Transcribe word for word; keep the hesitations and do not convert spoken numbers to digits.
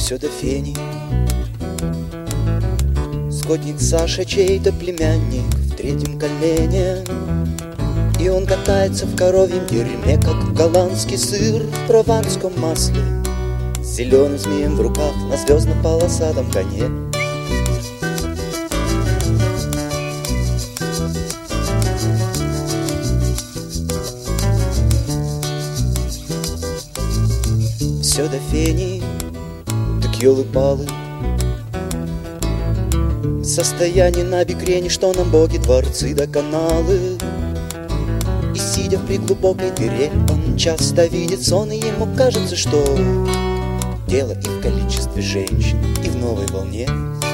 все до фени. Скотник Саша чей-то племянник в третьем колене, и он катается в коровьем дерьме, как голландский сыр в прованском масле, с зеленым змеем в руках на звездно-полосатом коне. Все до фени, так елы-палы, состояние на бикрени, что нам боги, дворцы да каналы. И сидя в приглубокой дыре, он часто видит сон, и ему кажется, что дело и в количестве женщин, и в новой волне.